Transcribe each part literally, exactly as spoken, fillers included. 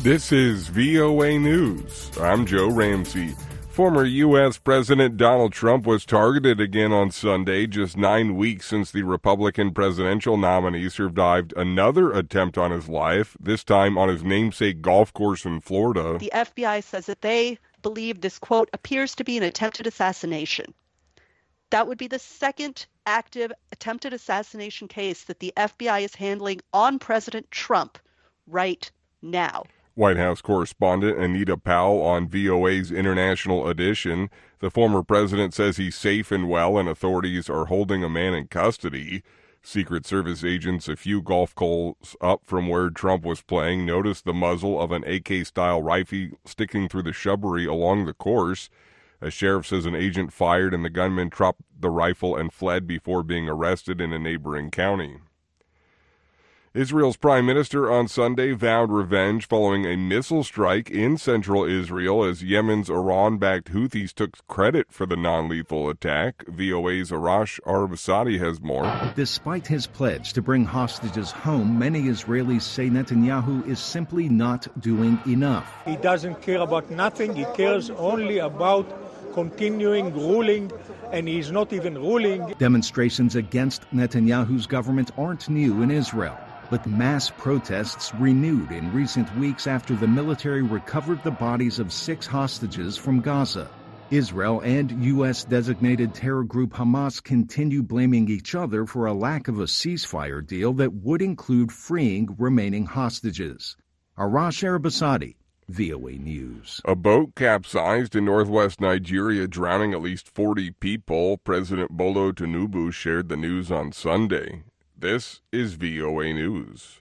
This is V O A News. I'm Joe Ramsey. Former U S. President Donald Trump was targeted again on Sunday, just nine weeks since the Republican presidential nominee survived another attempt on his life, this time on his namesake golf course in Florida. The F B I says that they believe this, quote, appears to be an attempted assassination. That would be the second active attempted assassination case that the F B I is handling on President Trump right now. White House correspondent Anita Powell on V O A's International Edition. The former president says he's safe and well, and authorities are holding a man in custody. Secret Service agents a few golf holes up from where Trump was playing noticed the muzzle of an A K-style rifle sticking through the shrubbery along the course. A sheriff says an agent fired and the gunman dropped the rifle and fled before being arrested in a neighboring county. Israel's prime minister on Sunday vowed revenge following a missile strike in central Israel as Yemen's Iran-backed Houthis took credit for the non-lethal attack. V O A's Arash Arabasadi has more. Despite his pledge to bring hostages home, many Israelis say Netanyahu is simply not doing enough. He doesn't care about nothing. He cares only about continuing ruling, and he's not even ruling. Demonstrations against Netanyahu's government aren't new in Israel, but mass protests renewed in recent weeks after the military recovered the bodies of six hostages from Gaza. Israel and U S-designated terror group Hamas continue blaming each other for a lack of a ceasefire deal that would include freeing remaining hostages. Arash Arabasadi, V O A News. A boat capsized in northwest Nigeria, drowning at least forty people. President Bola Tinubu shared the news on Sunday. This is V O A News.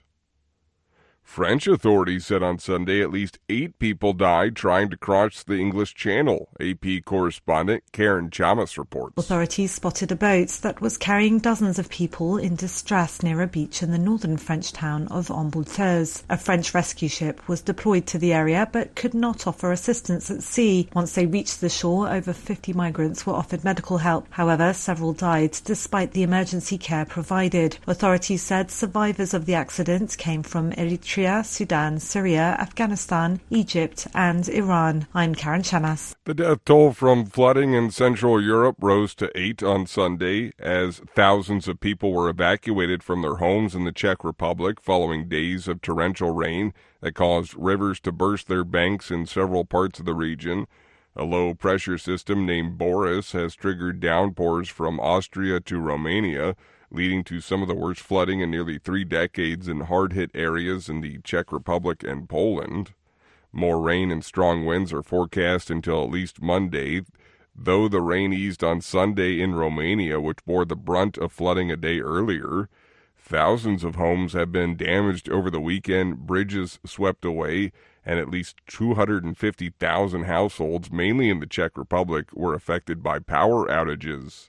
French authorities said on Sunday at least eight people died trying to cross the English Channel. A P correspondent Karen Chamas reports. Authorities spotted a boat that was carrying dozens of people in distress near a beach in the northern French town of Embouteuse. A French rescue ship was deployed to the area but could not offer assistance at sea. Once they reached the shore, over fifty migrants were offered medical help. However, several died despite the emergency care provided. Authorities said survivors of the accident came from Eritrea, Sudan, Syria, Afghanistan, Egypt, and Iran. I'm Karen Chamas. The death toll from flooding in Central Europe rose to eight on Sunday as thousands of people were evacuated from their homes in the Czech Republic following days of torrential rain that caused rivers to burst their banks in several parts of the region. A low-pressure system named Boris has triggered downpours from Austria to Romania, leading to some of the worst flooding in nearly three decades in hard-hit areas in the Czech Republic and Poland. More rain and strong winds are forecast until at least Monday, though the rain eased on Sunday in Romania, which bore the brunt of flooding a day earlier. Thousands of homes have been damaged over the weekend, bridges swept away, and at least two hundred fifty thousand households, mainly in the Czech Republic, were affected by power outages.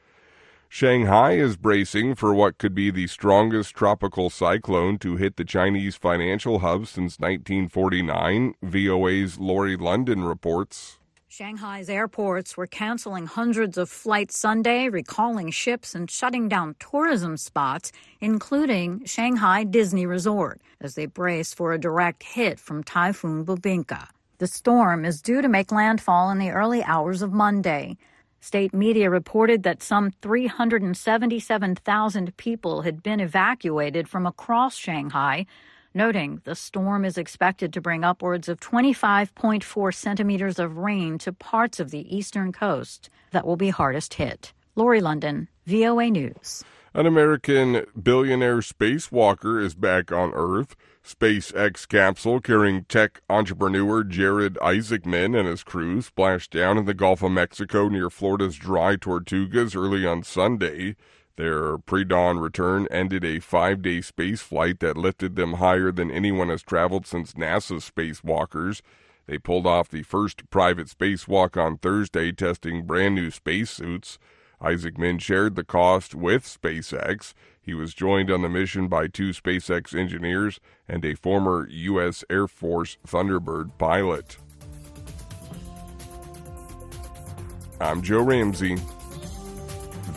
Shanghai is bracing for what could be the strongest tropical cyclone to hit the Chinese financial hub since nineteen forty-nine. V O A's Lori London reports. Shanghai's airports were canceling hundreds of flights Sunday, recalling ships and shutting down tourism spots, including Shanghai Disney Resort, as they brace for a direct hit from Typhoon Bubinka. The storm is due to make landfall in the early hours of Monday. State media reported that some three hundred seventy-seven thousand people had been evacuated from across Shanghai, noting the storm is expected to bring upwards of twenty-five point four centimeters of rain to parts of the eastern coast that will be hardest hit. Lori London, V O A News. An American billionaire spacewalker is back on Earth. SpaceX capsule carrying tech entrepreneur Jared Isaacman and his crew splashed down in the Gulf of Mexico near Florida's Dry Tortugas early on Sunday. Their pre-dawn return ended a five-day space flight that lifted them higher than anyone has traveled since NASA's spacewalkers. They pulled off the first private spacewalk on Thursday, testing brand-new spacesuits. Isaacman shared the cost with SpaceX. He was joined on the mission by two SpaceX engineers and a former U S Air Force Thunderbird pilot. I'm Joe Ramsey.